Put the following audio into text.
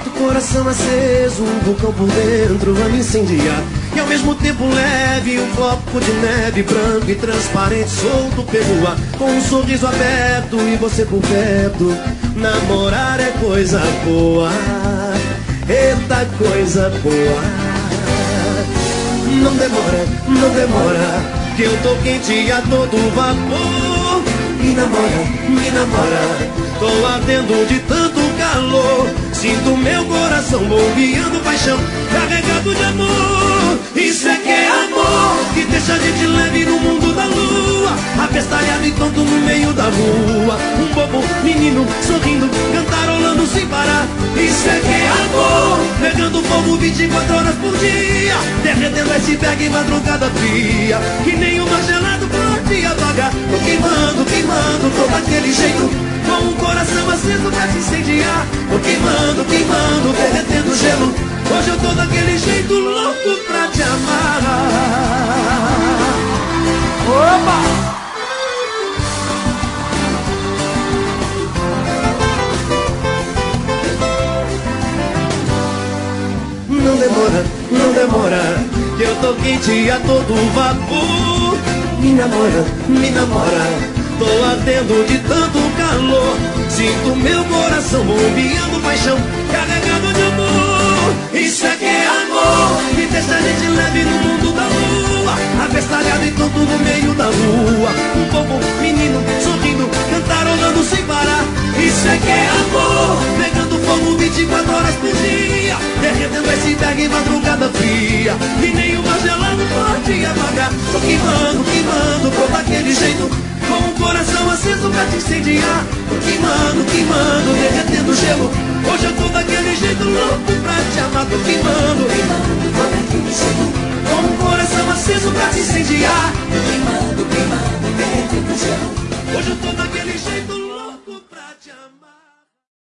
jeito, coração aceso, um vulcão por dentro a me incendiar. E ao mesmo tempo leve, um copo de neve branco e transparente, solto pelo ar, com um sorriso aberto e você por perto. Namorar é coisa boa, eita coisa boa. Não demora, não demora, que eu tô quente a todo vapor. Me namora, tô ardendo de tanto calor. Sinto meu coração bombeando paixão, carregado de amor. Isso é que é amor, que deixa a gente leve no mundo da lua, abestalhado e tonto no meio da rua. Um bobo menino sorrindo, cantarolando sem parar. Isso é que é amor, pegando fogo 24 horas por dia, derretendo iceberg em madrugada fria, que nem o mar gelado pode apagar. Tô queimando, queimando, tô daquele jeito, com o coração aceso pra te incendiar. Tô queimando, queimando, derretendo gelo. Hoje eu tô daquele jeito, louco pra te amar. Opa! Não demora, não demora, que eu tô quente a todo vapor. Me namora, tô ardendo de tanto calor. Sinto meu coração bombeando paixão, carregado de amor. Isso é que é amor, que deixa a gente leve no mundo da lua, abestalhado e tonto no meio da rua. Um bobo menino sorrindo, cantarolando sem parar. Isso é que é amor, pegando fogo 24 horas por dia, derretendo iceberg em madrugada fria, e nem o mar gelado pode apagar. Tô queimando, queimando, tô daquele jeito, com o coração aceso pra te incendiar. Tô queimando, queimando, derretendo gelo. Hoje eu tô daquele jeito, louco pra te amar. Tô queimando, queimando, tô daquele jeito, com o coração aceso pra te incendiar.